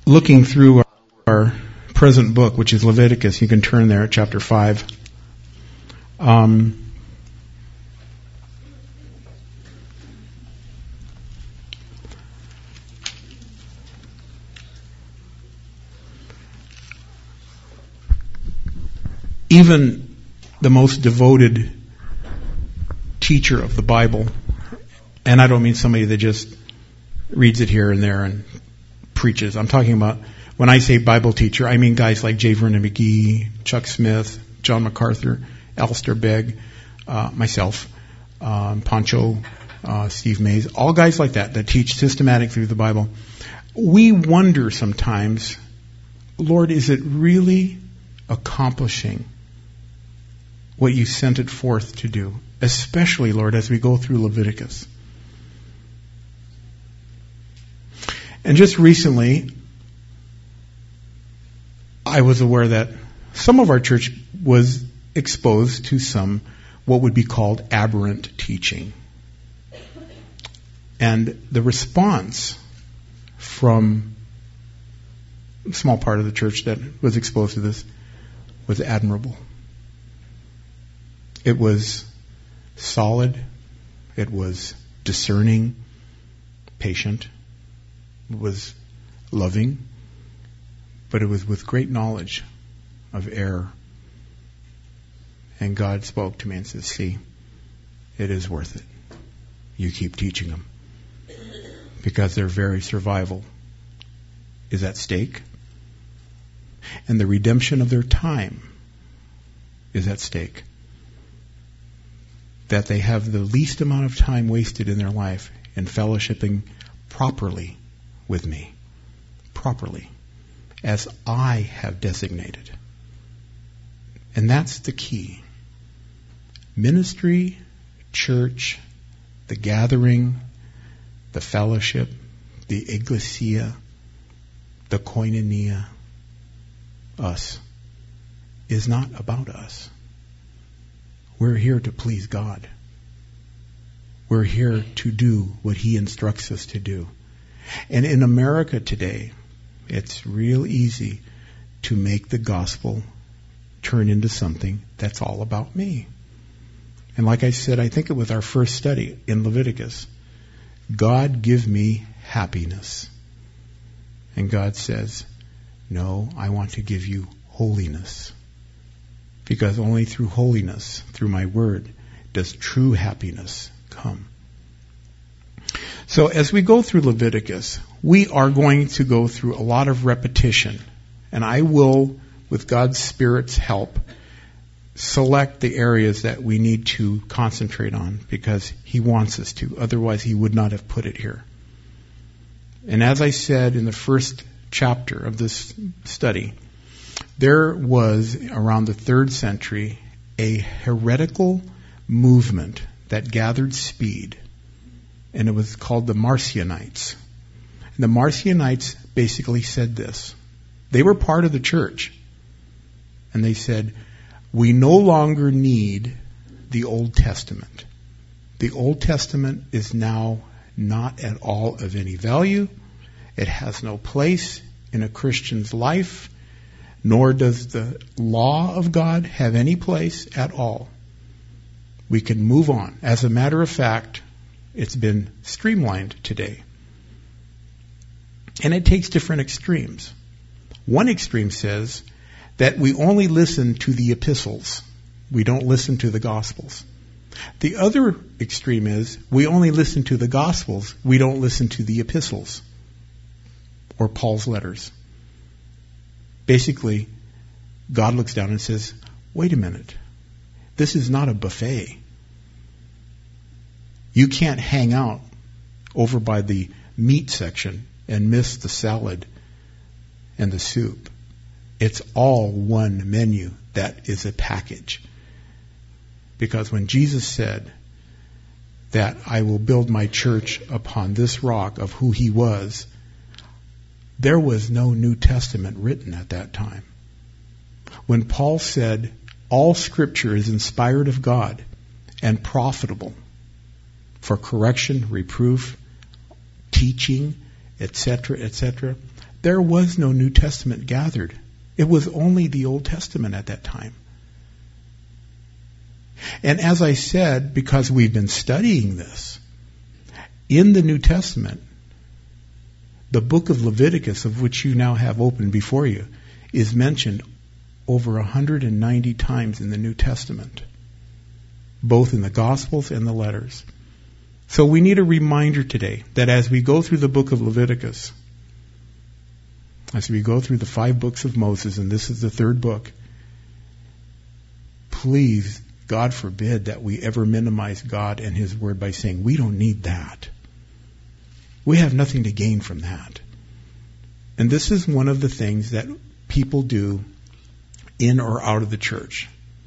looking through our present book, which is Leviticus. You can turn there at chapter 5. Even the most devoted teacher of the Bible, and I don't mean somebody that just reads it here and there and preaches. I'm talking about, when I say Bible teacher, I mean guys like J. Vernon McGee, Chuck Smith, John MacArthur, Alistair Begg, myself, Pancho, Steve Mays, all guys like that teach systematic through the Bible. We wonder sometimes, Lord, is it really accomplishing what you sent it forth to do? Especially, Lord, as we go through Leviticus. And just recently, I was aware that some of our church was exposed to some what would be called aberrant teaching. And the response from a small part of the church that was exposed to this was admirable. It was solid, it was discerning, patient, it was loving, but it was with great knowledge of error. And God spoke to me and said, see, it is worth it. You keep teaching them. Because their very survival is at stake. And the redemption of their time is at stake. That they have the least amount of time wasted in their life in fellowshipping properly with me. Properly. As I have designated. And that's the key. Ministry, church, the gathering, the fellowship, the ecclesia, the koinonia, us, is not about us. We're here to please God. We're here to do what He instructs us to do. And in America today, it's real easy to make the gospel turn into something that's all about me. And like I said, I think it was our first study in Leviticus. God, give me happiness. And God says, no, I want to give you holiness. Because only through holiness, through my word, does true happiness come. So as we go through Leviticus, we are going to go through a lot of repetition. And I will, with God's Spirit's help, select the areas that we need to concentrate on because He wants us to. Otherwise, He would not have put it here. And as I said in the first chapter of this study, there was, around the 3rd century, a heretical movement that gathered speed, and it was called the Marcionites. And the Marcionites basically said this. They were part of the church, and they said, we no longer need the Old Testament. The Old Testament is now not at all of any value. It has no place in a Christian's life. Nor does the law of God have any place at all. We can move on. As a matter of fact, it's been streamlined today. And it takes different extremes. One extreme says that we only listen to the epistles. We don't listen to the Gospels. The other extreme is we only listen to the Gospels. We don't listen to the epistles or Paul's letters. Basically, God looks down and says, wait a minute. This is not a buffet. You can't hang out over by the meat section and miss the salad and the soup. It's all one menu that is a package. Because when Jesus said that I will build my church upon this rock of who He was, there was no New Testament written at that time. When Paul said, all Scripture is inspired of God and profitable for correction, reproof, teaching, etc., etc., there was no New Testament gathered. It was only the Old Testament at that time. And as I said, because we've been studying this, in the New Testament, the book of Leviticus, of which you now have open before you, is mentioned over 190 times in the New Testament, both in the Gospels and the letters. So we need a reminder today that as we go through the book of Leviticus, as we go through the 5 books of Moses, and this is the 3rd book, please, God forbid that we ever minimize God and His Word by saying, we don't need that. We have nothing to gain from that. And this is one of the things that people do in or out of the church.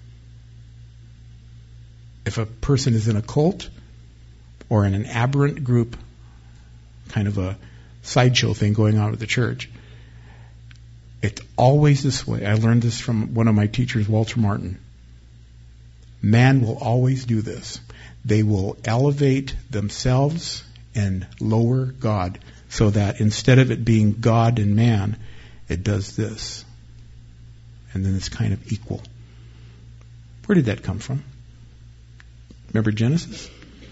If a person is in a cult or in an aberrant group, kind of a sideshow thing going on at the church, it's always this way. I learned this from one of my teachers, Walter Martin. Man will always do this. They will elevate themselves and lower God, so that instead of it being God and man, it does this. And then it's kind of equal. Where did that come from? Remember Genesis?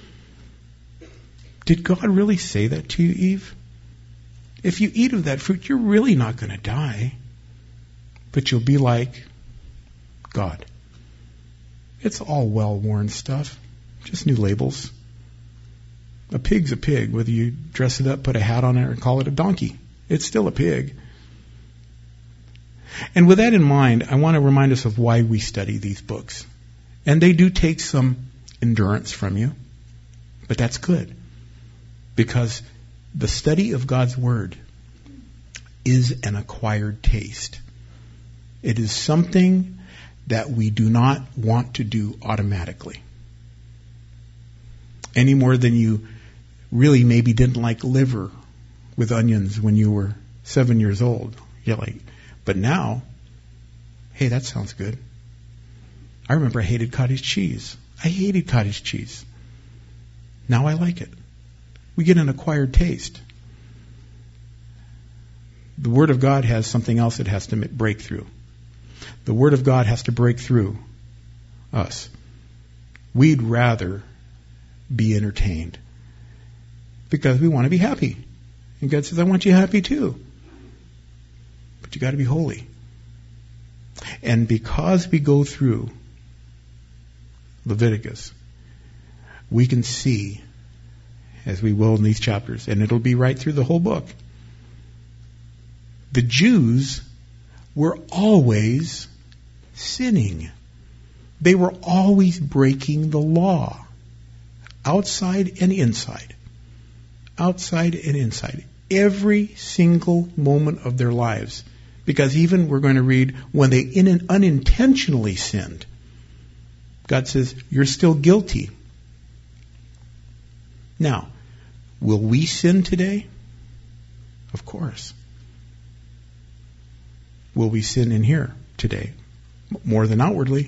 Did God really say that to you, Eve? If you eat of that fruit, you're really not going to die, but you'll be like God. It's all well-worn stuff, just new labels. A pig's a pig, whether you dress it up, put a hat on it, or call it a donkey. It's still a pig. And with that in mind, I want to remind us of why we study these books. And they do take some endurance from you, but that's good. Because the study of God's Word is an acquired taste. It is something that we do not want to do automatically. Any more than you really maybe didn't like liver with onions when you were 7 years old. You're like, but now, hey, that sounds good. I remember I hated cottage cheese. I hated cottage cheese. Now I like it. We get an acquired taste. The Word of God has something else it has to break through. The Word of God has to break through us. We'd rather be entertained because we want to be happy. And God says, I want you happy too. But you got to be holy. And because we go through Leviticus, we can see, as we will in these chapters, and it'll be right through the whole book, the Jews were always sinning. They were always breaking the law, outside and inside. Outside and inside. Every single moment of their lives. Because even we're going to read when they unintentionally sinned, God says, you're still guilty. Now, will we sin today? Of course. Will we sin in here today? More than outwardly.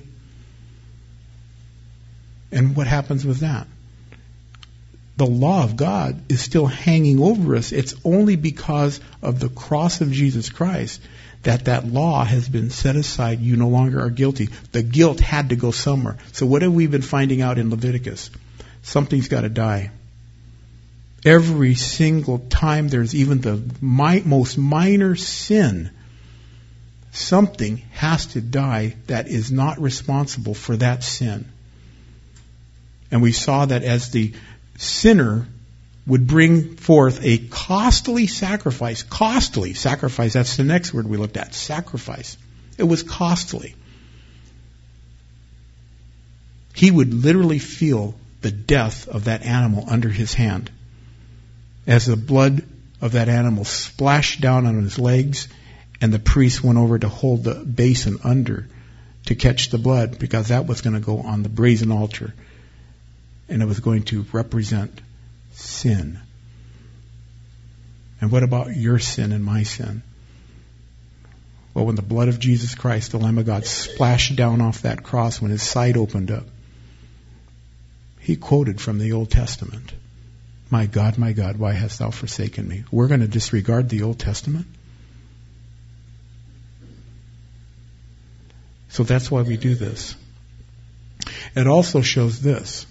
And what happens with that? The law of God is still hanging over us. It's only because of the cross of Jesus Christ that law has been set aside. You no longer are guilty. The guilt had to go somewhere. So what have we been finding out in Leviticus? Something's got to die. Every single time there's even the most minor sin, something has to die that is not responsible for that sin. And we saw that as the sinner would bring forth a costly sacrifice, that's the next word we looked at, sacrifice. It was costly. He would literally feel the death of that animal under his hand. As the blood of that animal splashed down on his legs, and the priest went over to hold the basin under to catch the blood, because that was going to go on the brazen altar. And it was going to represent sin. And what about your sin and my sin? Well, when the blood of Jesus Christ, the Lamb of God, splashed down off that cross, when his side opened up, he quoted from the Old Testament, my God, why hast thou forsaken me? We're going to disregard the Old Testament? So that's why we do this. It also shows this.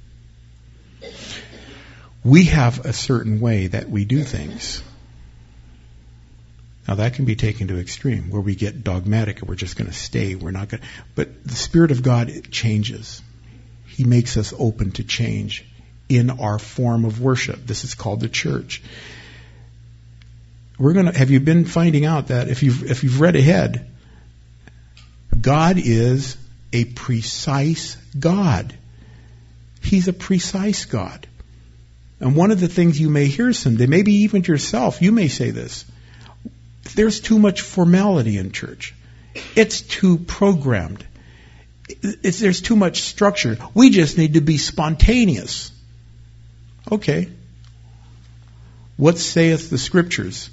We have a certain way that we do things. Now that can be taken to extreme, where we get dogmatic and we're just going to stay. We're not going to. But the Spirit of God, it changes. He makes us open to change in our form of worship. This is called the church. Have you been finding out that if you've read ahead, God is a precise God. He's a precise God. And one of the things you may hear someday, maybe even yourself, you may say this: there's too much formality in church. It's too programmed. There's too much structure. We just need to be spontaneous. Okay. What saith the Scriptures?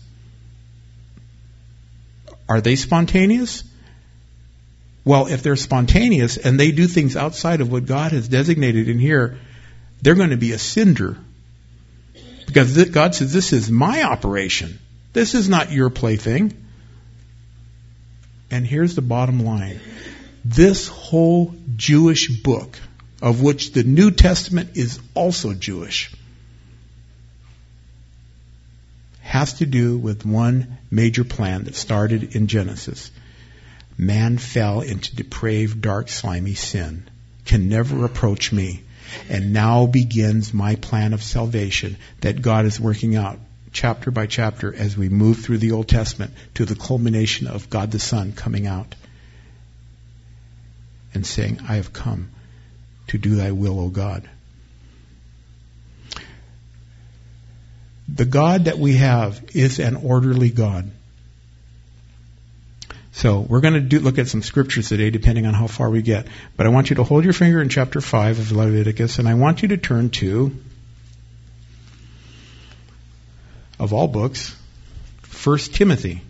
Are they spontaneous? Well, if they're spontaneous and they do things outside of what God has designated in here, they're going to be a cinder. Because God says, this is my operation. This is not your plaything. And here's the bottom line. This whole Jewish book, of which the New Testament is also Jewish, has to do with one major plan that started in Genesis. Man fell into depraved, dark, slimy sin, can never approach me. And now begins my plan of salvation that God is working out chapter by chapter as we move through the Old Testament to the culmination of God the Son coming out and saying, I have come to do thy will, O God. The God that we have is an orderly God. So we're going to look at some scriptures today, depending on how far we get. But I want you to hold your finger in chapter 5 of Leviticus, and I want you to turn to, of all books, 1 Timothy.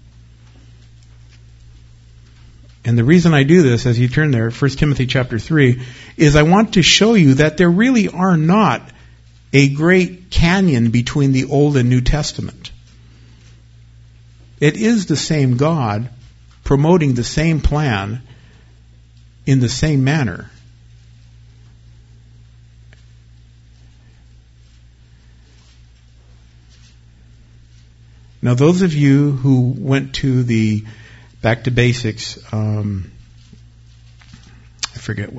And the reason I do this, as you turn there, 1 Timothy chapter 3, is I want to show you that there really are not a great canyon between the Old and New Testament. It is the same God promoting the same plan in the same manner. Now, those of you who went to the Back to Basics, I forget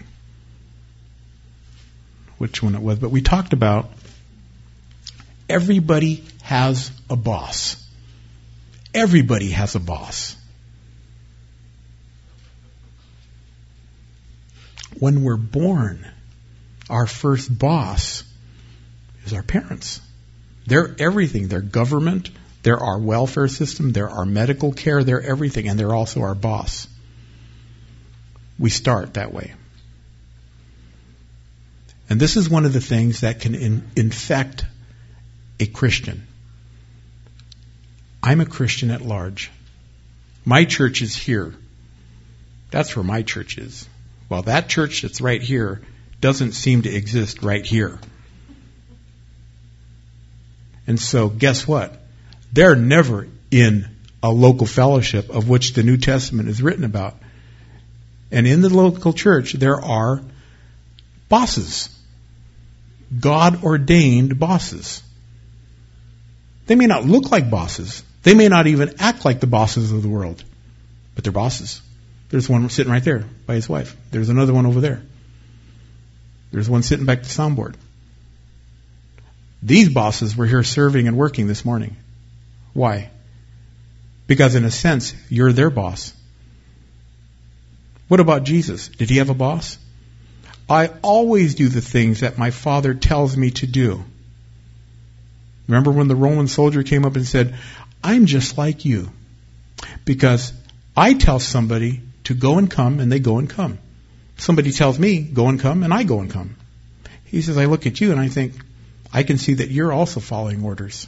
which one it was, but we talked about everybody has a boss. Everybody has a boss. When we're born, our first boss is our parents. They're everything. They're government. They're our welfare system. They're our medical care. They're everything. And they're also our boss. We start that way. And this is one of the things that can infect a Christian. I'm a Christian at large. My church is here. That's where my church is. Well, that church that's right here doesn't seem to exist right here. And so, guess what? They're never in a local fellowship of which the New Testament is written about. And in the local church, there are bosses. God-ordained bosses. They may not look like bosses. They may not even act like the bosses of the world. But they're bosses. There's one sitting right there by his wife. There's another one over there. There's one sitting back to the soundboard. These bosses were here serving and working this morning. Why? Because in a sense, you're their boss. What about Jesus? Did he have a boss? I always do the things that my Father tells me to do. Remember when the Roman soldier came up and said, I'm just like you. Because I tell somebody to go and come, and they go and come. Somebody tells me, go and come, and I go and come. He says, I look at you and I think, I can see that you're also following orders.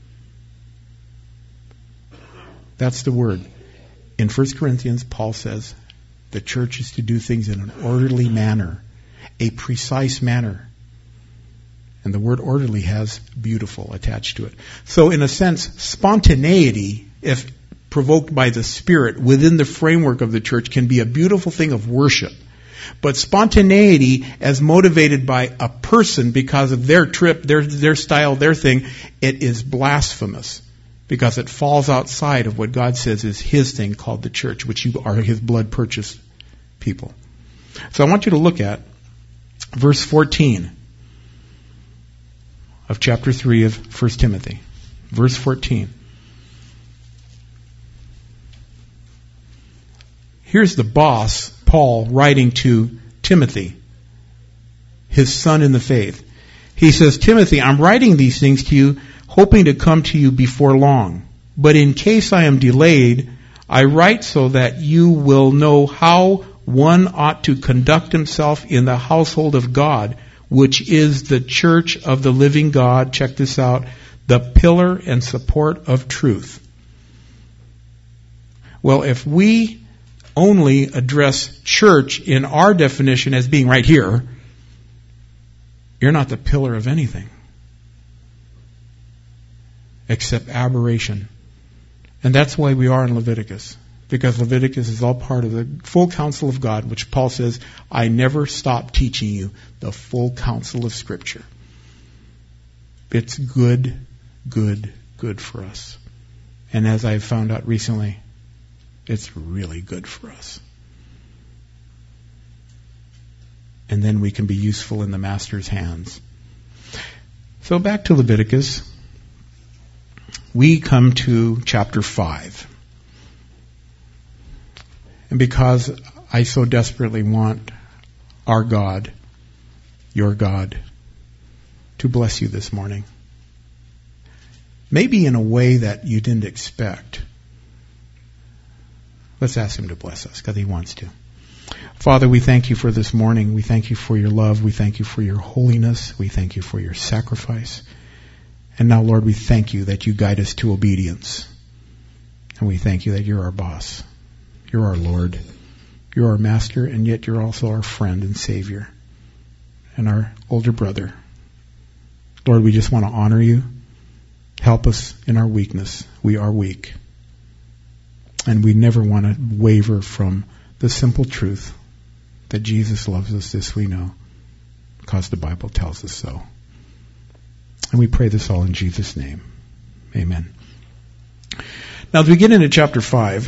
That's the word. In 1 Corinthians, Paul says, the church is to do things in an orderly manner, a precise manner. And the word orderly has beautiful attached to it. So in a sense, spontaneity, if provoked by the Spirit within the framework of the church can be a beautiful thing of worship. But spontaneity as motivated by a person because of their trip, their style, their thing, it is blasphemous because it falls outside of what God says is His thing called the church, which you are His blood-purchased people. So I want you to look at verse 14 of chapter 3 of 1 Timothy. Verse 14. Here's the boss, Paul, writing to Timothy, his son in the faith. He says, Timothy, I'm writing these things to you, hoping to come to you before long. But in case I am delayed, I write so that you will know how one ought to conduct himself in the household of God, which is the church of the living God. Check this out. The pillar and support of truth. Well, if we only address church in our definition as being right here, you're not the pillar of anything except aberration. And that's why we are in Leviticus, because Leviticus is all part of the full counsel of God, which Paul says, I never stop teaching you the full counsel of Scripture. It's good, good, good for us. And as I found out recently, it's really good for us. And then we can be useful in the Master's hands. So back to Leviticus. We come to chapter 5. And because I so desperately want our God, your God, to bless you this morning, maybe in a way that you didn't expect, let's ask Him to bless us, because He wants to. Father, we thank you for this morning. We thank you for your love. We thank you for your holiness. We thank you for your sacrifice. And now, Lord, we thank you that you guide us to obedience. And we thank you that you're our boss. You're our Lord. You're our master, and yet you're also our friend and Savior and our older brother. Lord, we just want to honor you. Help us in our weakness. We are weak. And we never want to waver from the simple truth that Jesus loves us. This we know, because the Bible tells us so. And we pray this all in Jesus' name. Amen. Now, as we get into chapter 5,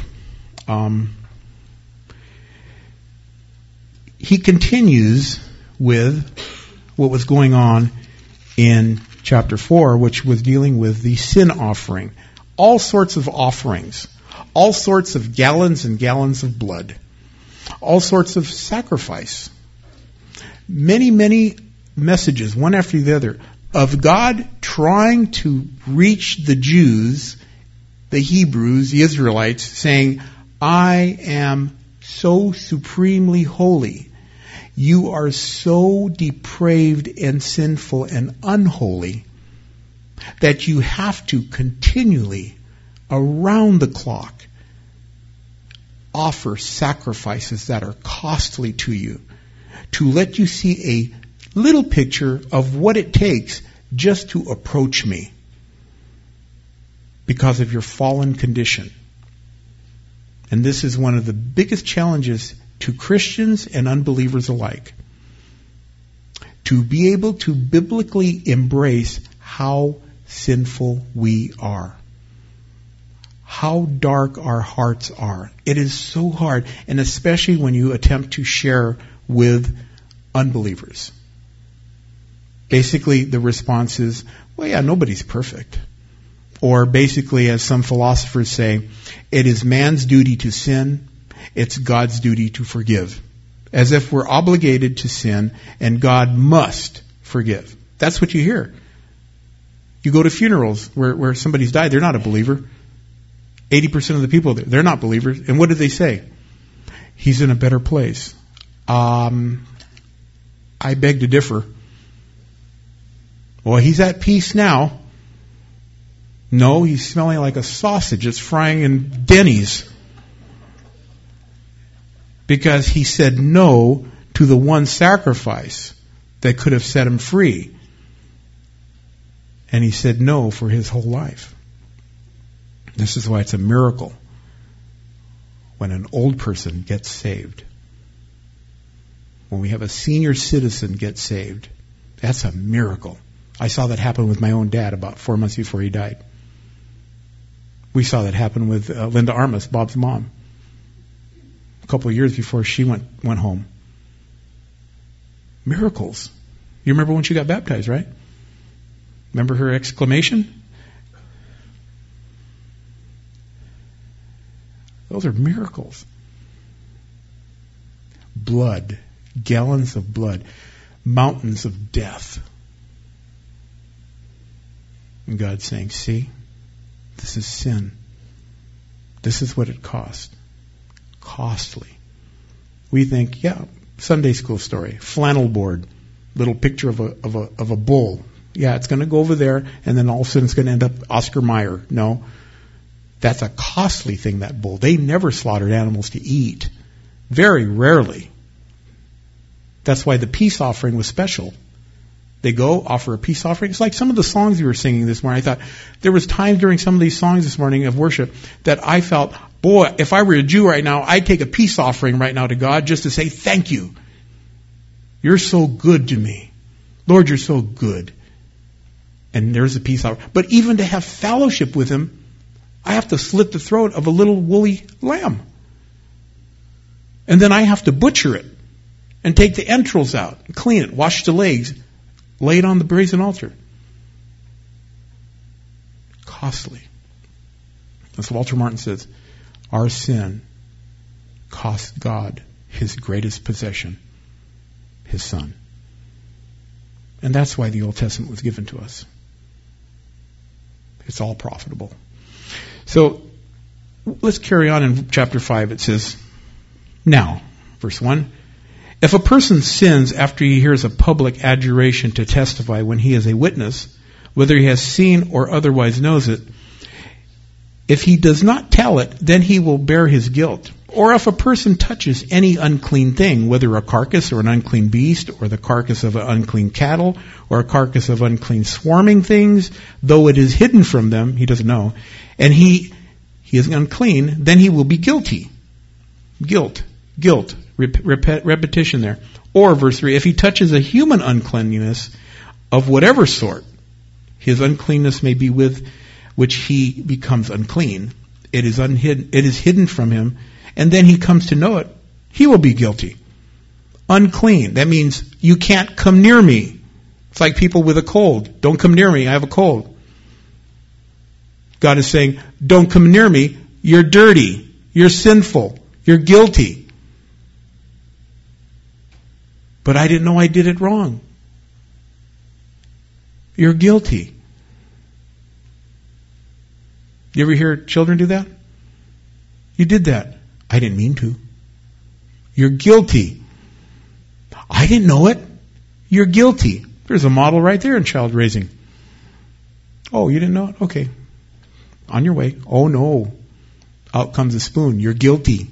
he continues with what was going on in chapter 4, which was dealing with the sin offering. All sorts of offerings. All sorts of gallons and gallons of blood. All sorts of sacrifice. Many, many messages, one after the other, of God trying to reach the Jews, the Hebrews, the Israelites, saying, I am so supremely holy. You are so depraved and sinful and unholy that you have to continually, around the clock, offer sacrifices that are costly to you, to let you see a little picture of what it takes just to approach me because of your fallen condition. And this is one of the biggest challenges to Christians and unbelievers alike, to be able to biblically embrace how sinful we are. How dark our hearts are. It is so hard, and especially when you attempt to share with unbelievers. Basically, the response is, well, yeah, nobody's perfect. Or basically, as some philosophers say, it is man's duty to sin, it's God's duty to forgive. As if we're obligated to sin, and God must forgive. That's what you hear. You go to funerals where somebody's died, they're not a believer. 80% of the people there, they're not believers. And what do they say? He's in a better place. I beg to differ. Well, he's at peace now. No, he's smelling like a sausage that's frying in Denny's. Because he said no to the one sacrifice that could have set him free. And he said no for his whole life. This is why it's a miracle when an old person gets saved. When we have a senior citizen get saved. That's a miracle. I saw that happen with my own dad about 4 months before he died. We saw that happen with Linda Armas, Bob's mom, a couple of years before she went home. Miracles. You remember when she got baptized, right? Remember her exclamation? Those are miracles. Blood, gallons of blood, mountains of death. And God's saying, see, this is sin. This is what it cost. Costly. We think, yeah, Sunday school story, flannel board, little picture of a bull. Yeah, it's going to go over there, and then all of a sudden it's going to end up Oscar Mayer. No, that's a costly thing, that bull. They never slaughtered animals to eat. Very rarely. That's why the peace offering was special. They go, offer a peace offering. It's like some of the songs you were singing this morning. I thought there was times during some of these songs this morning of worship that I felt, boy, if I were a Jew right now, I'd take a peace offering right now to God just to say thank you. You're so good to me. Lord, you're so good. And there's a peace offering. But even to have fellowship with Him, I have to slit the throat of a little woolly lamb. And then I have to butcher it and take the entrails out, clean it, wash the legs, lay it on the brazen altar. Costly. As Walter Martin says, our sin cost God His greatest possession, His Son. And that's why the Old Testament was given to us. It's all profitable. So let's carry on in chapter 5. It says, now, verse 1, if a person sins after he hears a public adjuration to testify when he is a witness, whether he has seen or otherwise knows it, if he does not tell it, then he will bear his guilt. Or if a person touches any unclean thing, whether a carcass or an unclean beast, or the carcass of an unclean cattle, or a carcass of unclean swarming things, though it is hidden from them, he doesn't know, and he is unclean, then he will be guilty. Guilt. Repetition there. Or, verse 3, if he touches a human uncleanness of whatever sort, his uncleanness may be with which he becomes unclean. It is hidden from him, and then he comes to know it, he will be guilty. Unclean. That means you can't come near me. It's like people with a cold. Don't come near me, I have a cold. God is saying, don't come near me, you're dirty, you're sinful, you're guilty. But I didn't know I did it wrong. You're guilty. You ever hear children do that? You did that. I didn't mean to. You're guilty. I didn't know it. You're guilty. There's a model right there in child raising. Oh, you didn't know it? Okay. On your way. Oh no. Out comes a spoon. You're guilty.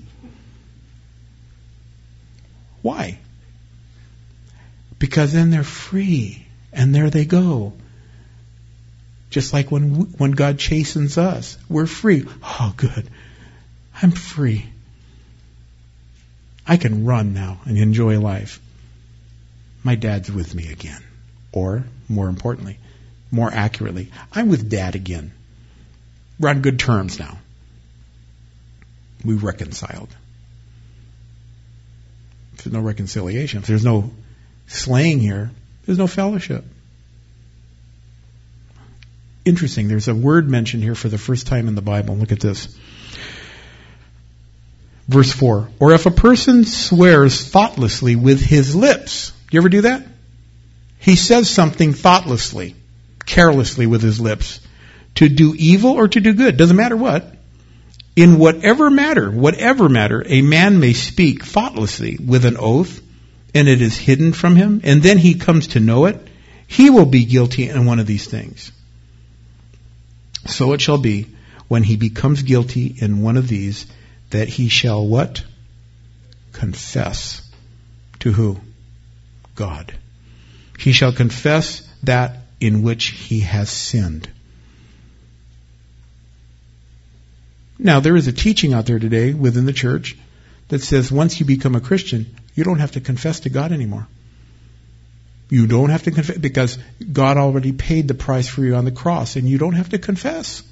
Why? Because then they're free. And there they go. Just like when God chastens us, we're free. Oh, good. I'm free. I can run now and enjoy life. My dad's with me again. Or, more importantly, more accurately, I'm with Dad again. We're on good terms now. We reconciled. If there's no reconciliation, if there's no slaying here, there's no fellowship. Interesting, there's a word mentioned here for the first time in the Bible. Look at this. Verse 4. Or if a person swears thoughtlessly with his lips. You ever do that? He says something thoughtlessly, carelessly with his lips. To do evil or to do good. Doesn't matter what. In whatever matter, a man may speak thoughtlessly with an oath, and it is hidden from him, and then he comes to know it. He will be guilty in one of these things. So it shall be, when he becomes guilty in one of these, that he shall what? Confess. To who? God. He shall confess that in which he has sinned. Now, there is a teaching out there today within the church that says once you become a Christian, you don't have to confess to God anymore. You don't have to confess because God already paid the price for you on the cross, and you don't have to confess.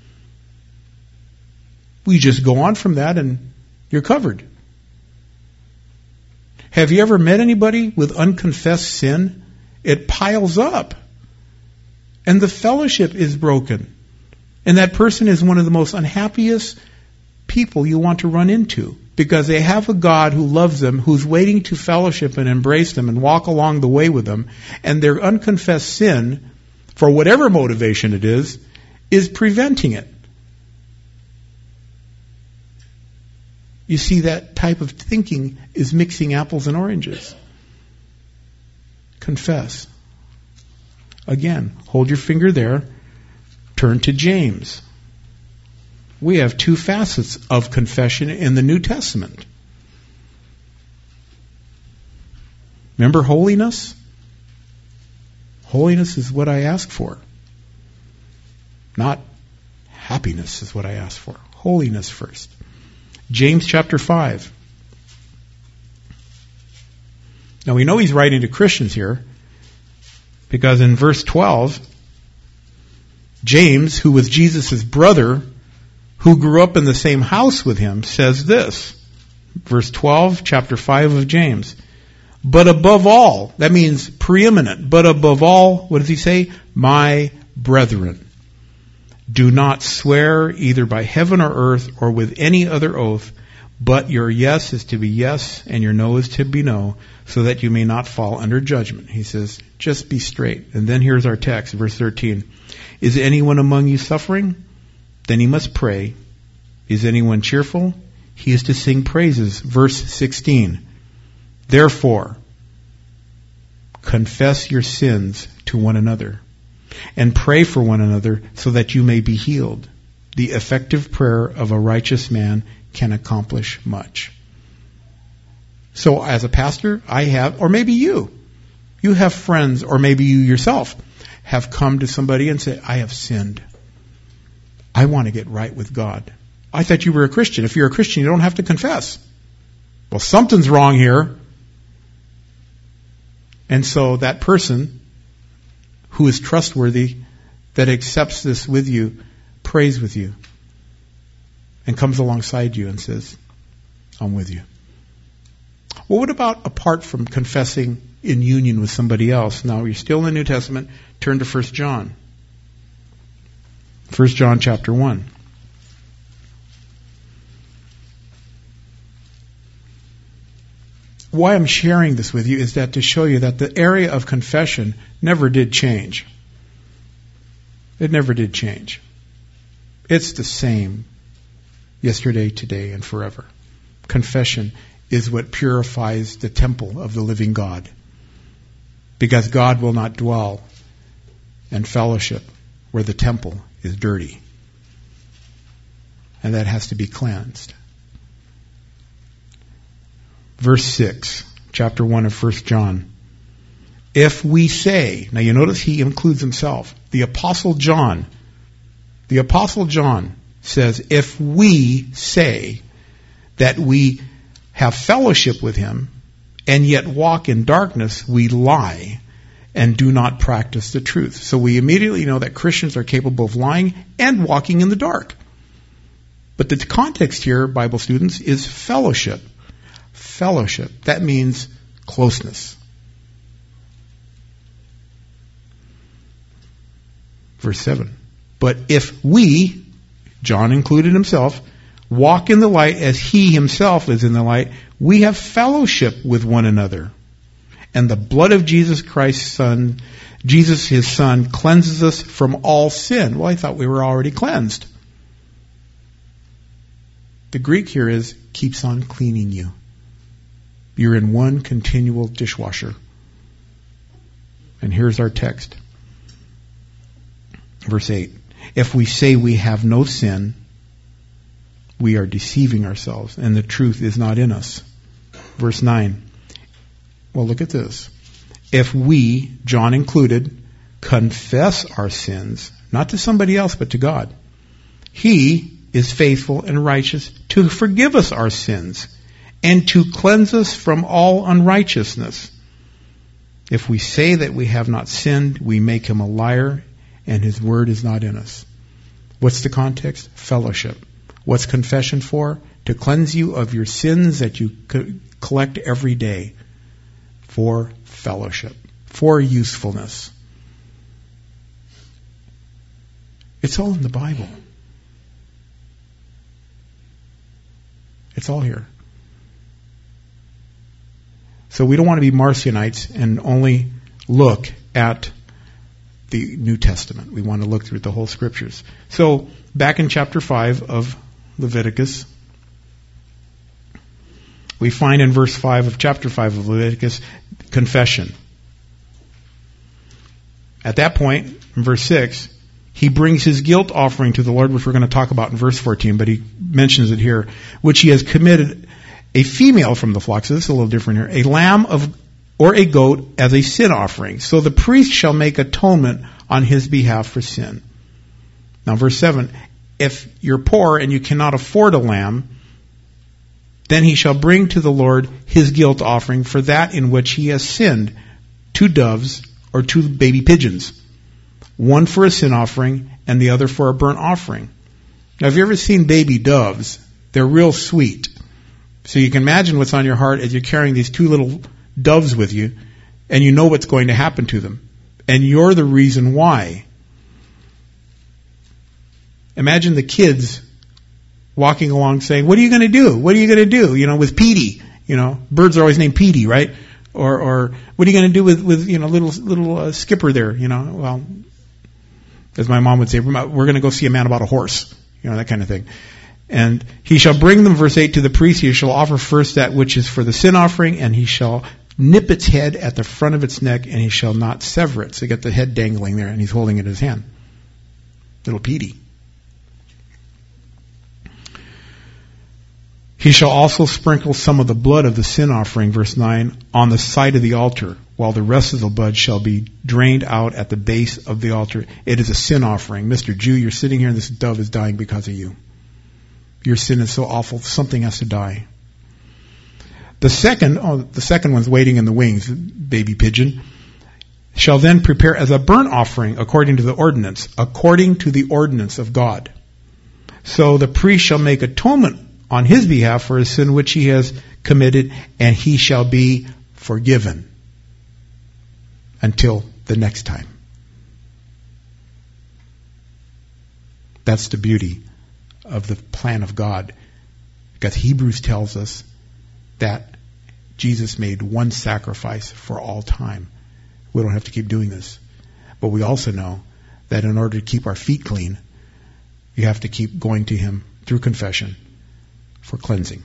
We just go on from that and you're covered. Have you ever met anybody with unconfessed sin? It piles up. And the fellowship is broken. And that person is one of the most unhappiest people you want to run into. Because they have a God who loves them, who's waiting to fellowship and embrace them and walk along the way with them. And their unconfessed sin, for whatever motivation it is preventing it. You see, that type of thinking is mixing apples and oranges. Confess. Again, hold your finger there. Turn to James. We have two facets of confession in the New Testament. Remember holiness? Holiness is what I ask for. Not happiness is what I ask for. Holiness first. James chapter 5. Now we know he's writing to Christians here because in verse 12, James, who was Jesus' brother, who grew up in the same house with him, says this. Verse 12, chapter 5 of James. But above all, that means preeminent. But above all, what does he say? My brethren, do not swear either by heaven or earth or with any other oath, but your yes is to be yes and your no is to be no, so that you may not fall under judgment. He says, just be straight. And then here's our text, verse 13. Is anyone among you suffering? Then he must pray. Is anyone cheerful? He is to sing praises. Verse 16. Therefore, confess your sins to one another and pray for one another so that you may be healed. The effective prayer of a righteous man can accomplish much. So as a pastor, I have, or maybe you have friends, or maybe you yourself have come to somebody and said, I have sinned. I want to get right with God. I thought you were a Christian. If you're a Christian, you don't have to confess. Well, something's wrong here. And so that person who is trustworthy, that accepts this with you, prays with you, and comes alongside you and says, I'm with you. Well, what about apart from confessing in union with somebody else? Now, you're still in the New Testament. Turn to 1 John. 1 John chapter 1. Why I'm sharing this with you is that to show you that the area of confession never did change. It never did change. It's the same yesterday, today, and forever. Confession is what purifies the temple of the living God. Because God will not dwell and fellowship where the temple is dirty. And that has to be cleansed. Verse 6, chapter 1 of 1 John. If we say, now you notice he includes himself. The Apostle John says, if we say that we have fellowship with him and yet walk in darkness, we lie and do not practice the truth. So we immediately know that Christians are capable of lying and walking in the dark. But the context here, Bible students, is fellowship. Fellowship. That means closeness. Verse 7. But if we, John included himself, walk in the light as he himself is in the light, we have fellowship with one another. And the blood of Jesus Christ's Son, Jesus his Son, cleanses us from all sin. Well, I thought we were already cleansed. The Greek here is, keeps on cleaning you. You're in one continual dishwasher. And here's our text. Verse 8. If we say we have no sin, we are deceiving ourselves, and the truth is not in us. Verse 9. Well, look at this. If we, John included, confess our sins, not to somebody else, but to God, he, is faithful and righteous to forgive us our sins and to cleanse us from all unrighteousness. If we say that we have not sinned, we make him a liar, and his word is not in us. What's the context? Fellowship. What's confession for? To cleanse you of your sins that you collect every day. For fellowship. For usefulness. It's all in the Bible. It's all here. So we don't want to be Marcionites and only look at the New Testament. We want to look through the whole Scriptures. So back in chapter 5 of Leviticus, we find in verse 5 of chapter 5 of Leviticus, confession. At that point, in verse 6, he brings his guilt offering to the Lord, which we're going to talk about in verse 14, but he mentions it here, which he has committed a female from the flock. So this is a little different here. A lamb or a goat as a sin offering. So the priest shall make atonement on his behalf for sin. Now verse 7, if you're poor and you cannot afford a lamb, then he shall bring to the Lord his guilt offering for that in which he has sinned, 2 doves or 2 baby pigeons. One for a sin offering and the other for a burnt offering. Now have you ever seen baby doves? They're real sweet. So you can imagine what's on your heart as you're carrying these 2 little doves with you, and you know what's going to happen to them. And you're the reason why. Imagine the kids walking along saying, what are you going to do? What are you going to do? You know, with Petey. You know, birds are always named Petey, right? Or what are you going to do with you know, little Skipper there? You know, well, as my mom would say, we're going to go see a man about a horse. You know, that kind of thing. And he shall bring them, verse 8, to the priest. He shall offer first that which is for the sin offering, and he shall nip its head at the front of its neck, and he shall not sever it. So you got the head dangling there, and he's holding it in his hand. Little Petey. He shall also sprinkle some of the blood of the sin offering, verse 9, on the side of the altar, while the rest of the blood shall be drained out at the base of the altar. It is a sin offering. Mr. Jew, you're sitting here and this dove is dying because of you. Your sin is so awful, something has to die. The second one's waiting in the wings, baby pigeon, shall then prepare as a burnt offering according to the ordinance of God. So the priest shall make atonement on his behalf for his sin which he has committed, and he shall be forgiven until the next time. That's the beauty of the plan of God. Because Hebrews tells us that Jesus made one sacrifice for all time. We don't have to keep doing this. But we also know that in order to keep our feet clean, you have to keep going to him through confession for cleansing.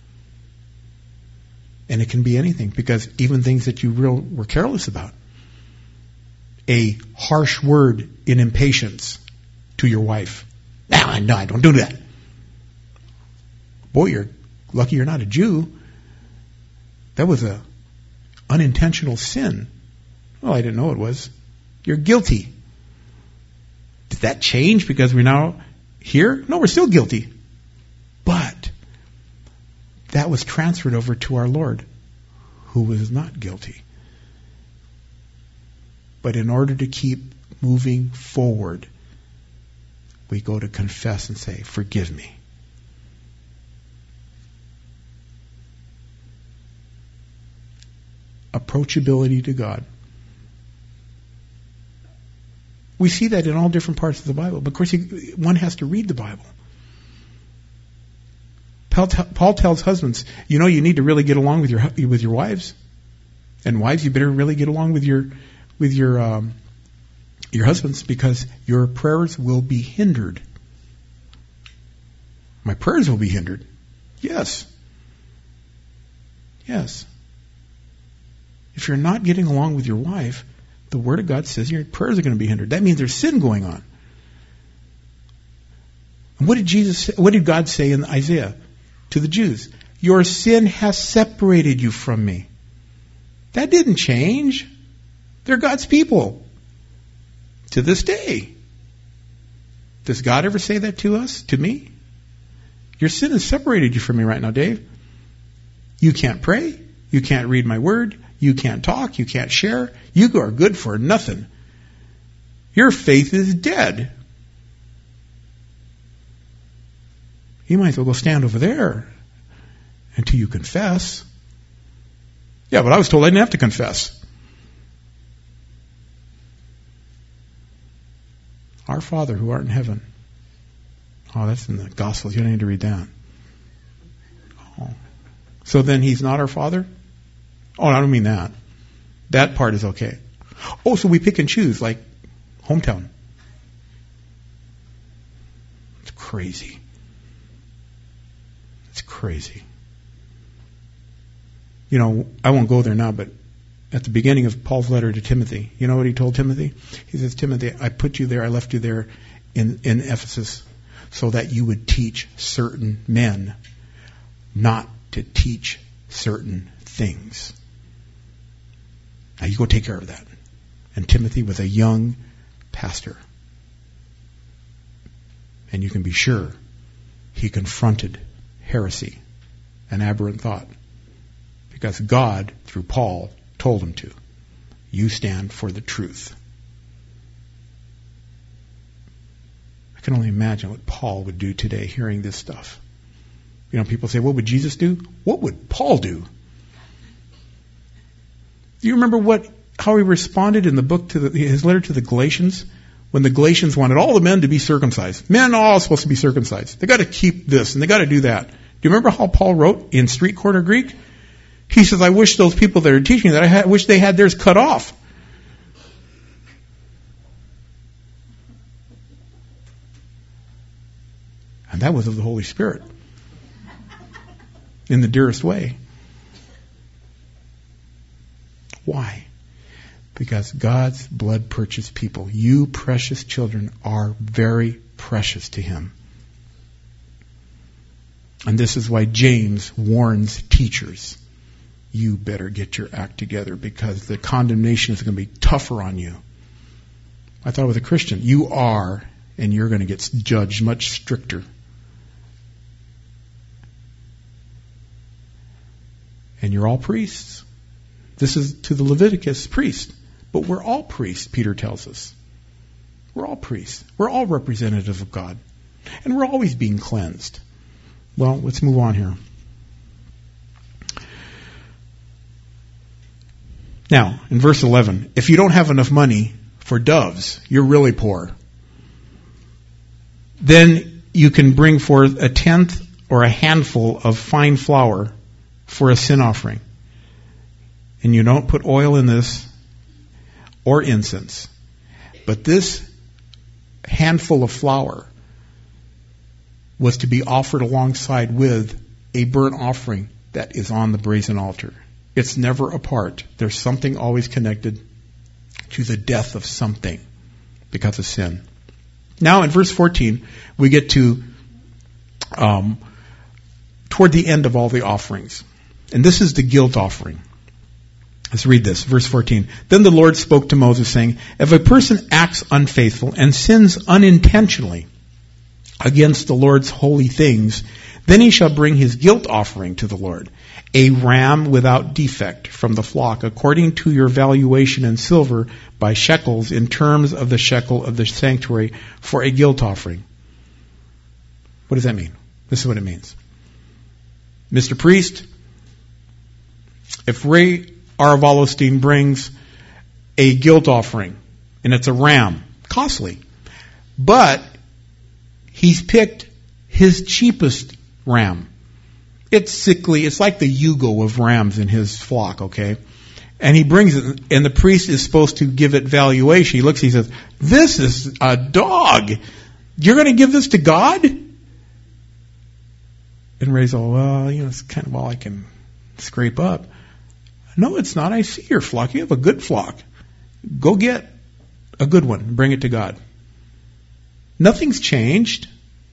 And it can be anything, because even things that you were careless about. A harsh word in impatience to your wife. No, I don't do that. Boy, you're lucky you're not a Jew. That was a unintentional sin. Well, I didn't know it was. You're guilty. Did that change because we're now here? No, we're still guilty. But that was transferred over to our Lord, who was not guilty. But in order to keep moving forward, we go to confess and say, forgive me. Approachability to God. We see that in all different parts of the Bible. But of course, one has to read the Bible. Paul tells husbands, you know, you need to really get along with your wives. And wives, you better really get along with your husbands, because your prayers will be hindered. My prayers will be hindered. Yes. Yes. If you're not getting along with your wife, the Word of God says your prayers are going to be hindered. That means there's sin going on. And what did God say in Isaiah to the Jews? Your sin has separated you from me. That didn't change. They're God's people. To this day. Does God ever say that to us? To me? Your sin has separated you from me right now, Dave. You can't pray. You can't read my word. You can't talk. You can't share. You are good for nothing. Your faith is dead. You might as well go stand over there until you confess. Yeah, but I was told I didn't have to confess. Our Father who art in heaven. Oh, that's in the Gospels. You don't need to read that. Oh. So then he's not our Father? Oh, I don't mean that. That part is okay. Oh, so we pick and choose, like hometown. It's crazy. It's crazy. You know, I won't go there now, but at the beginning of Paul's letter to Timothy, you know what he told Timothy? He says, Timothy, I put you there, I left you there in Ephesus so that you would teach certain men not to teach certain things. Now you go take care of that. And Timothy was a young pastor. And you can be sure he confronted heresy and aberrant thought. Because God, through Paul, told him to. You stand for the truth. I can only imagine what Paul would do today hearing this stuff. You know, people say, what would Jesus do? What would Paul do? Do you remember how he responded in the book to his letter to the Galatians? When the Galatians wanted all the men to be circumcised. Men are all supposed to be circumcised. They got to keep this and they got to do that. Do you remember how Paul wrote in street corner Greek? He says, I wish those people that are teaching that, I wish they had theirs cut off. And that was of the Holy Spirit. In the dearest way. Why? Because God's blood-purchased people, you precious children, are very precious to Him. And this is why James warns teachers. You better get your act together because the condemnation is going to be tougher on you. I thought with a Christian, you are, and you're going to get judged much stricter. And you're all priests. This is to the Leviticus priest. But we're all priests, Peter tells us. We're all priests. We're all representatives of God. And we're always being cleansed. Well, let's move on here. Now, in verse 11, if you don't have enough money for doves, you're really poor. Then you can bring forth a tenth or a handful of fine flour for a sin offering. And you don't put oil in this or incense. But this handful of flour was to be offered alongside with a burnt offering that is on the brazen altar. It's never apart. There's something always connected to the death of something because of sin. Now in verse 14, we get to toward the end of all the offerings. And this is the guilt offering. Let's read this, verse 14. Then the Lord spoke to Moses, saying, if a person acts unfaithful and sins unintentionally against the Lord's holy things, then he shall bring his guilt offering to the Lord, a ram without defect from the flock, according to your valuation in silver by shekels in terms of the shekel of the sanctuary for a guilt offering. What does that mean? This is what it means. Mr. Priest, if Ray Aravallostein brings a guilt offering, and it's a ram, costly, but he's picked his cheapest ram. It's sickly. It's like the Yugo of rams in his flock, okay? And he brings it, and the priest is supposed to give it valuation. He looks, he says, this is a dog. You're going to give this to God? And Ray's all, well, it's kind of all I can scrape up. No, it's not. I see your flock. You have a good flock. Go get a good one and bring it to God. Nothing's changed.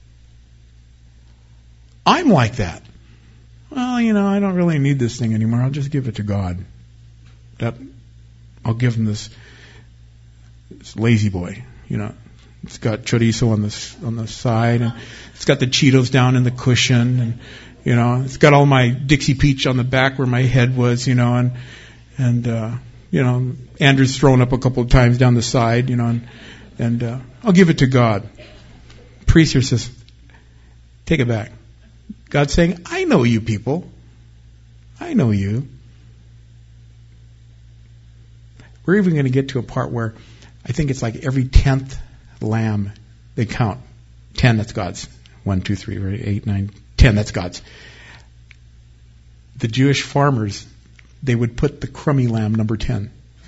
I'm like that. Well, I don't really need this thing anymore. I'll just give it to God. I'll give him this lazy boy. It's got chorizo on the side, and it's got the Cheetos down in the cushion, and it's got all my Dixie Peach on the back where my head was, and Andrew's thrown up a couple of times down the side, and I'll give it to God. Priest here says, take it back. God's saying, I know you people. I know you. We're even going to get to a part where I think it's like every 10th lamb, they count. 10, that's God's. 1, 2, 3, right? 8, 9, 10, that's God's. The Jewish farmers, they would put the crummy lamb number 10.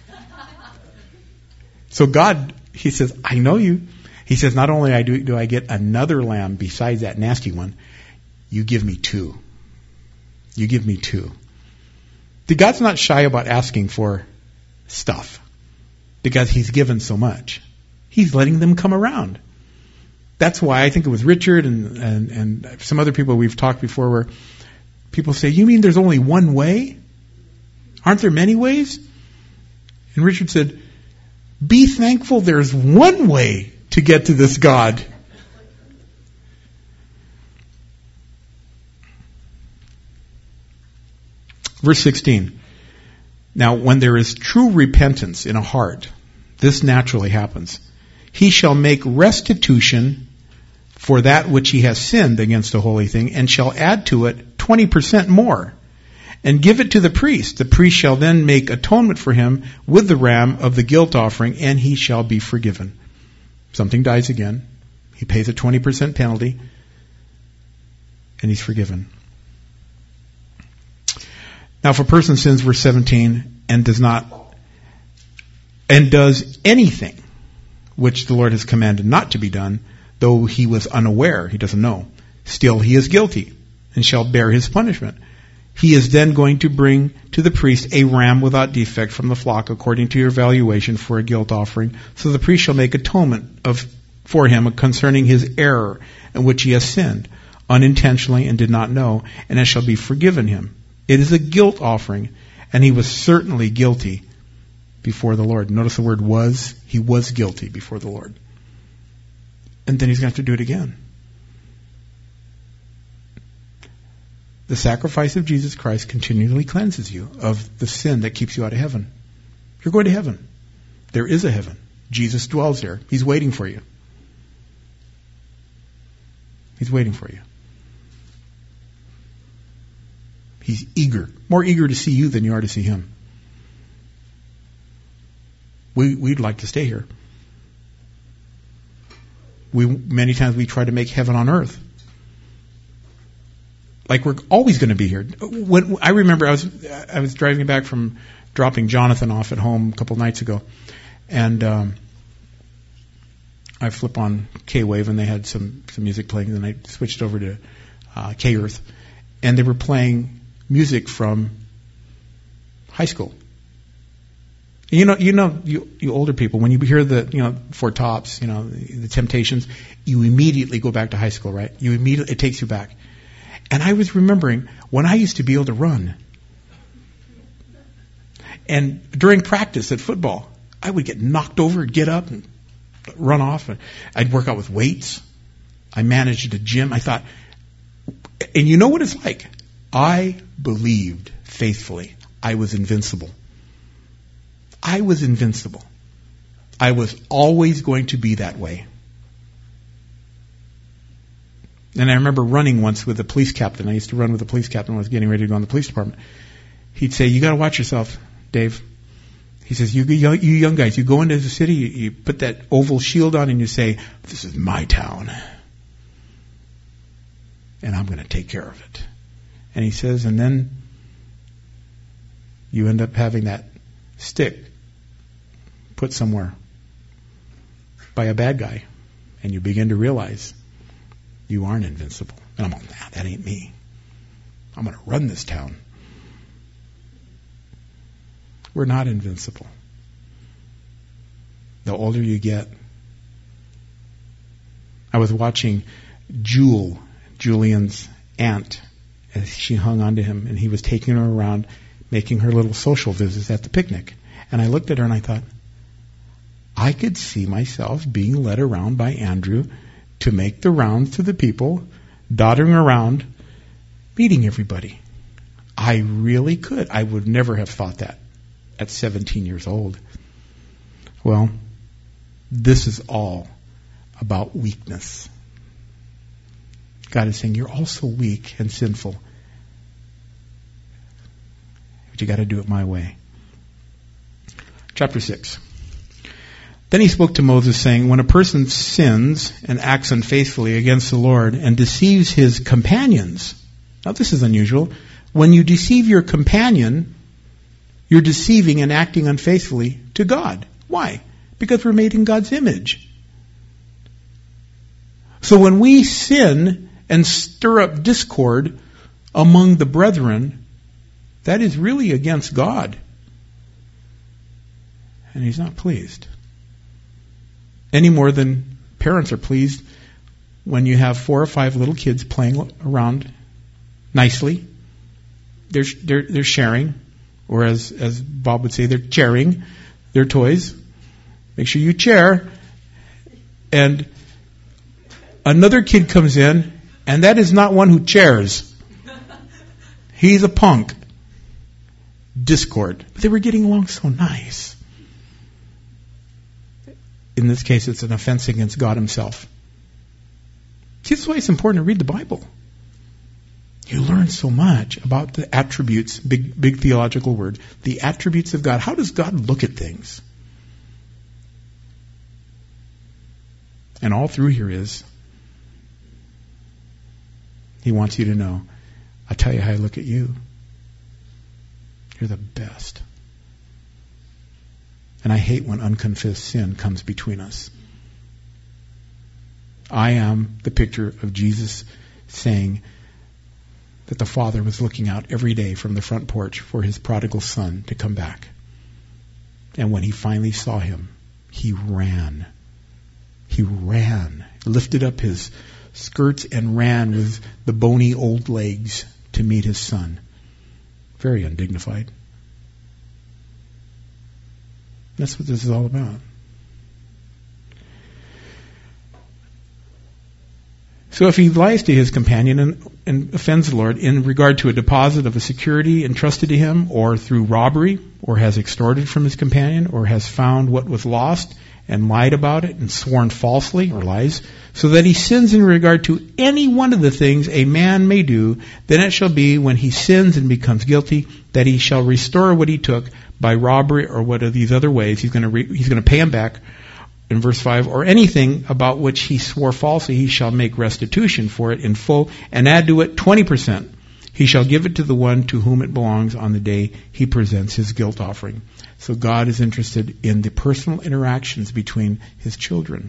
So God, he says, I know you. He says, not only do I get another lamb besides that nasty one, you give me 2. You give me 2. God's not shy about asking for stuff because he's given so much. He's letting them come around. That's why I think it was Richard and some other people we've talked before where people say, you mean there's only one way? Aren't there many ways? And Richard said, be thankful there's one way to get to this God. Verse 16. Now, when there is true repentance in a heart, this naturally happens. He shall make restitution for that which he has sinned against a holy thing, and shall add to it 20% more, and give it to the priest. The priest shall then make atonement for him with the ram of the guilt offering, and he shall be forgiven. Something dies again. He pays a 20% penalty, and he's forgiven. Now, if a person sins, verse 17, and does anything which the Lord has commanded not to be done, though he was unaware, he doesn't know, still he is guilty and shall bear his punishment. He is then going to bring to the priest a ram without defect from the flock according to your valuation for a guilt offering. So the priest shall make atonement for him concerning his error in which he has sinned unintentionally and did not know, and it shall be forgiven him. It is a guilt offering, and he was certainly guilty before the Lord. Notice the word was. He was guilty before the Lord. And then he's going to have to do it again. The sacrifice of Jesus Christ continually cleanses you of the sin that keeps you out of heaven. You're going to heaven. There is a heaven. Jesus dwells there. He's waiting for you. He's waiting for you. He's eager, more eager to see you than you are to see him. We'd like to stay here. Many times we try to make heaven on earth. Like we're always going to be here. When I remember I was driving back from dropping Jonathan off at home a couple nights ago, and I flip on K-Wave and they had some music playing, and I switched over to K-Earth, and they were playing music from high school. You older people, when you hear the, Four Tops, the Temptations, you immediately go back to high school, right? It takes you back. And I was remembering when I used to be able to run. And during practice at football, I would get knocked over, get up, and run off. I'd work out with weights. I managed a gym. I thought, and you know what it's like? I believed faithfully I was invincible. I was invincible. I was always going to be that way. And I remember running once with a police captain. I used to run with a police captain when I was getting ready to go in the police department. He'd say, you got to watch yourself, Dave. He says, you young guys, you go into the city, you put that oval shield on and you say, this is my town. And I'm going to take care of it. And he says, and then you end up having that stick put somewhere by a bad guy. And you begin to realize you aren't invincible. And I'm like, nah, that ain't me. I'm going to run this town. We're not invincible. The older you get. I was watching Julian's aunt, as she hung on to him, and he was taking her around, making her little social visits at the picnic. And I looked at her and I thought, I could see myself being led around by Andrew to make the rounds to the people, doddering around, meeting everybody. I really could. I would never have thought that at 17 years old. Well, this is all about weakness. God is saying, you're also weak and sinful. But you got to do it my way. Chapter 6. Then he spoke to Moses, saying, when a person sins and acts unfaithfully against the Lord and deceives his companions. Now this is unusual. When you deceive your companion, you're deceiving and acting unfaithfully to God. Why? Because we're made in God's image. So when we sin and stir up discord among the brethren, that is really against God. And He's not pleased. Any more than parents are pleased when you have 4 or 5 little kids playing around nicely. They're sharing, or as Bob would say, they're charing their toys. Make sure you chair. And another kid comes in, and that is not one who chairs. He's a punk. Discord. But they were getting along so nice. In this case, it's an offense against God Himself. See, that's why it's important to read the Bible. You learn so much about the attributes, big theological word, the attributes of God. How does God look at things? And all through here is, He wants you to know, I'll tell you how I look at you. You're the best. And I hate when unconfessed sin comes between us. I am the picture of Jesus saying that the Father was looking out every day from the front porch for His prodigal son to come back. And when He finally saw him, He ran. He ran, lifted up his skirts and ran with the bony old legs to meet his son. Very undignified. That's what this is all about. So if he lies to his companion and offends the Lord in regard to a deposit of a security entrusted to him, or through robbery, or has extorted from his companion, or has found what was lost and lied about it and sworn falsely or lies, so that he sins in regard to any one of the things a man may do, then it shall be when he sins and becomes guilty that he shall restore what he took by robbery or what of these other ways. He's going to pay him back. In verse 5, or anything about which he swore falsely, he shall make restitution for it in full and add to it 20%. He shall give it to the one to whom it belongs on the day he presents his guilt offering. So God is interested in the personal interactions between His children.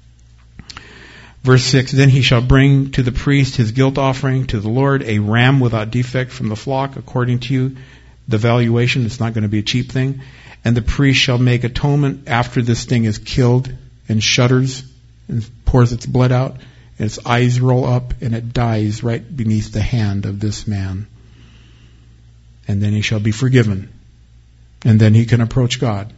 Verse 6, then he shall bring to the priest his guilt offering to the Lord, a ram without defect from the flock, according to you, the valuation. It's not going to be a cheap thing. And the priest shall make atonement after this thing is killed and shudders and pours its blood out, and its eyes roll up, and it dies right beneath the hand of this man. And then he shall be forgiven. And then he can approach God.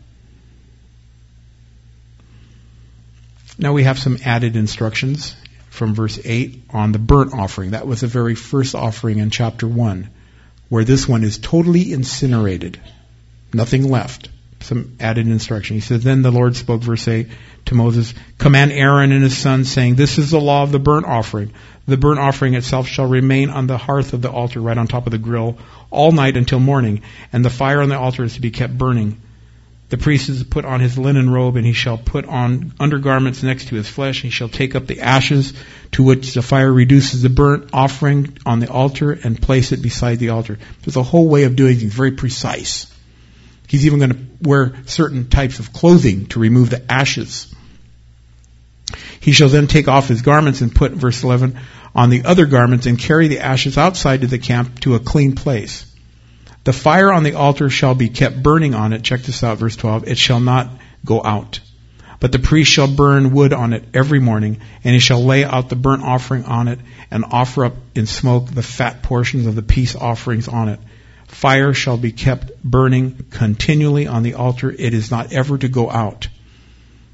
Now we have some added instructions from verse 8 on the burnt offering. That was the very first offering in chapter 1, where this one is totally incinerated. Nothing left. Some added instruction. He says, then the Lord spoke, verse 8, to Moses, command Aaron and his sons, saying, this is the law of the burnt offering. The burnt offering itself shall remain on the hearth of the altar, right on top of the grill, all night until morning, and the fire on the altar is to be kept burning. The priest is to put on his linen robe, and he shall put on undergarments next to his flesh. He shall take up the ashes to which the fire reduces the burnt offering on the altar and place it beside the altar. There's a whole way of doing things, very precise. He's even going to wear certain types of clothing to remove the ashes. He shall then take off his garments and put, verse 11, on the other garments and carry the ashes outside to the camp to a clean place. The fire on the altar shall be kept burning on it. Check this out, verse 12. It shall not go out. But the priest shall burn wood on it every morning, and he shall lay out the burnt offering on it and offer up in smoke the fat portions of the peace offerings on it. Fire shall be kept burning continually on the altar. It is not ever to go out.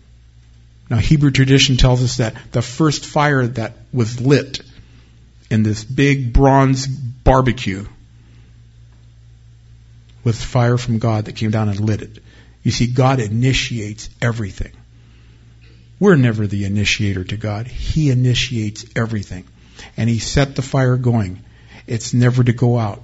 Now, Hebrew tradition tells us that the first fire that was lit in this big bronze barbecue was fire from God that came down and lit it. You see, God initiates everything. We're never the initiator to God. He initiates everything. And He set the fire going. It's never to go out.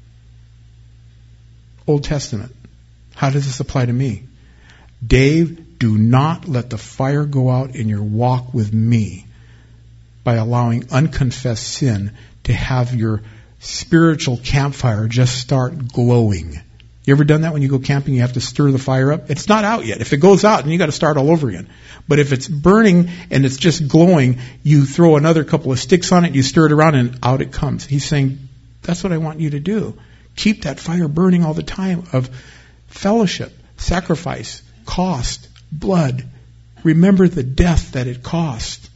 Old Testament. How does this apply to me? Dave, do not let the fire go out in your walk with me by allowing unconfessed sin to have your spiritual campfire just start glowing. You ever done that when you go camping? You have to stir the fire up. It's not out yet. If it goes out, then you got to start all over again. But if it's burning and it's just glowing, you throw another couple of sticks on it, you stir it around, and out it comes. He's saying, that's what I want you to do. Keep that fire burning all the time of fellowship, sacrifice, cost, blood. Remember the death that it cost.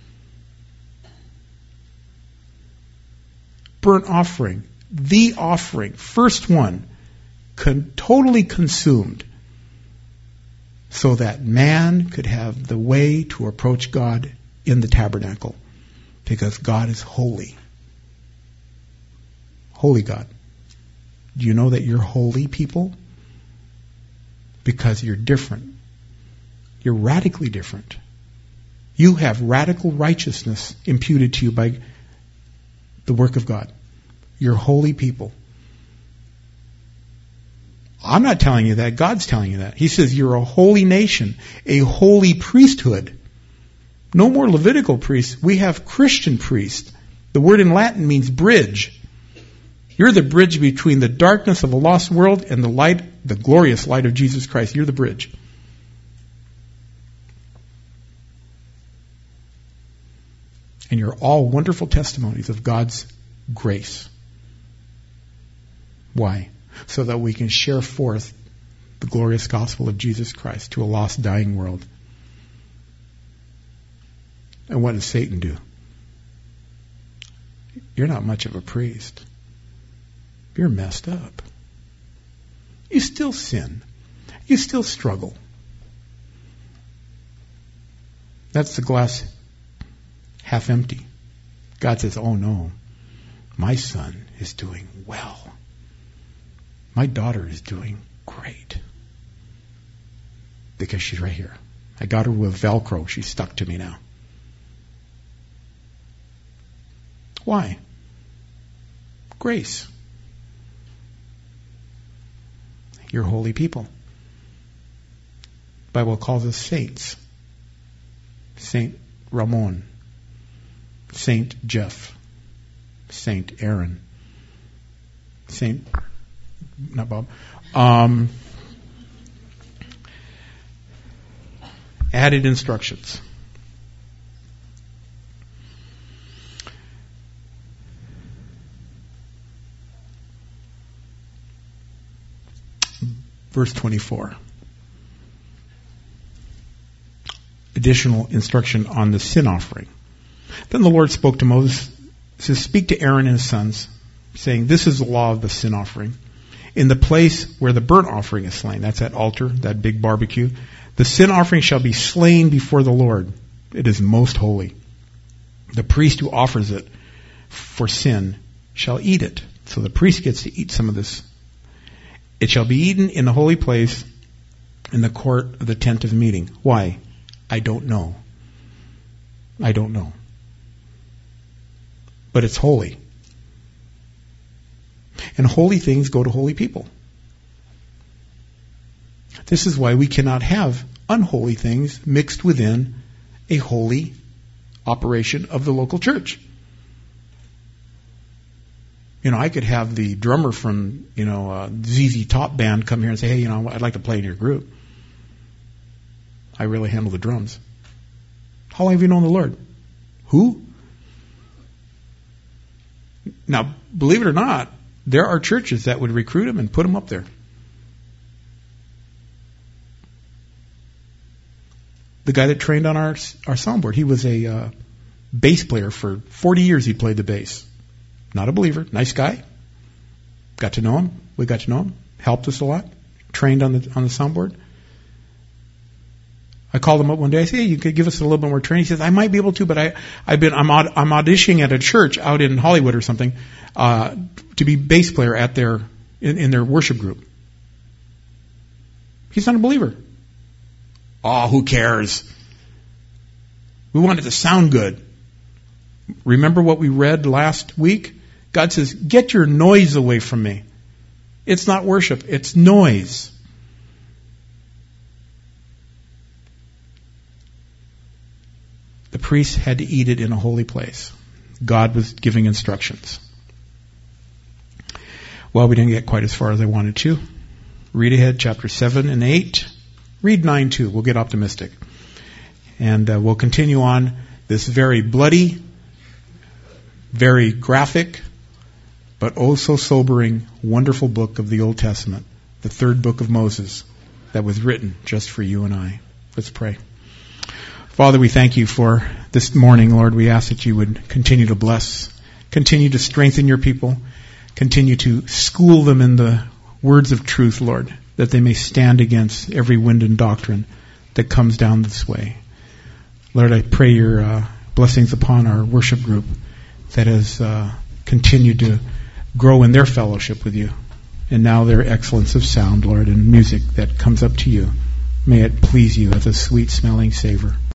Burnt offering, the offering, first one, totally consumed, so that man could have the way to approach God in the tabernacle, because God is holy. Holy God. Do you know that you're holy people? Because you're different. You're radically different. You have radical righteousness imputed to you by the work of God. You're holy people. I'm not telling you that. God's telling you that. He says you're a holy nation, a holy priesthood. No more Levitical priests. We have Christian priests. The word in Latin means bridge. You're the bridge between the darkness of a lost world and the light, the glorious light of Jesus Christ. You're the bridge. And you're all wonderful testimonies of God's grace. Why? So that we can share forth the glorious gospel of Jesus Christ to a lost, dying world. And what does Satan do? You're not much of a priest. You're messed up. You still sin. You still struggle. That's the glass half empty. God says, oh no, my son is doing well. My daughter is doing great. Because she's right here. I got her with Velcro. She's stuck to me now. Why? Grace. You're holy people. The Bible calls us saints. Saint Ramon. Saint Jeff. Saint Aaron. Saint... Not Bob. Added instructions. Verse 24. Additional instruction on the sin offering. Then the Lord spoke to Moses, says, speak to Aaron and his sons, saying, this is the law of the sin offering. In the place where the burnt offering is slain, that's that altar, that big barbecue, the sin offering shall be slain before the Lord. It is most holy. The priest who offers it for sin shall eat it. So the priest gets to eat some of this. It shall be eaten in the holy place in the court of the tent of meeting. Why? I don't know. I don't know. But it's holy. And holy things go to holy people. This is why we cannot have unholy things mixed within a holy operation of the local church. I could have the drummer from, ZZ Top Band come here and say, hey, I'd like to play in your group. I really handle the drums. How long have you known the Lord? Who? Now, believe it or not, there are churches that would recruit him and put him up there. The guy that trained on our soundboard, he was a bass player for 40 years. He played the bass. Not a believer, nice guy. Got to know him. We got to know him. Helped us a lot. Trained on the soundboard. I called him up one day. I said, hey, you could give us a little bit more training. He says, I might be able to, but I'm auditioning at a church out in Hollywood or something to be bass player at in their worship group. He's not a believer. Oh, who cares? We want it to sound good. Remember what we read last week? God says, get your noise away from me. It's not worship, it's noise. The priests had to eat it in a holy place. God was giving instructions. Well, we didn't get quite as far as I wanted to. Read ahead, chapter 7 and 8. Read 9 too. We'll get optimistic. And we'll continue on this very bloody, very graphic, but oh so sobering, wonderful book of the Old Testament, the third book of Moses that was written just for you and I. Let's pray. Father, we thank you for this morning, Lord. We ask that you would continue to bless, continue to strengthen your people, continue to school them in the words of truth, Lord, that they may stand against every wind and doctrine that comes down this way. Lord, I pray your blessings upon our worship group that has continued to grow in their fellowship with you, and now their excellence of sound, Lord, and music that comes up to you. May it please you as a sweet-smelling savor.